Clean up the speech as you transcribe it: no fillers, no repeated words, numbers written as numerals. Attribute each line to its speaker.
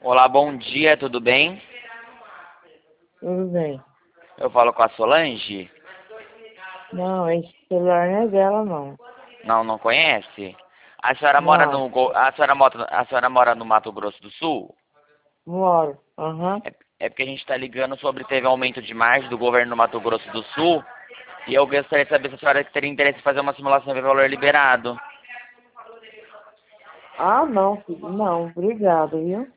Speaker 1: Olá, bom dia, tudo bem?
Speaker 2: Tudo bem.
Speaker 1: Eu falo com a Solange?
Speaker 2: Não, esse celular não é dela, não.
Speaker 1: Não, não conhece? A senhora mora
Speaker 2: Não,
Speaker 1: a senhora mora no Mato Grosso do Sul?
Speaker 2: moro. Aham.
Speaker 1: É porque a gente está ligando sobre teve aumento de margem do governo do Mato Grosso do Sul e eu gostaria de saber se a senhora teria interesse em fazer uma simulação de valor liberado.
Speaker 2: Ah, não, filho. Não, obrigado, viu?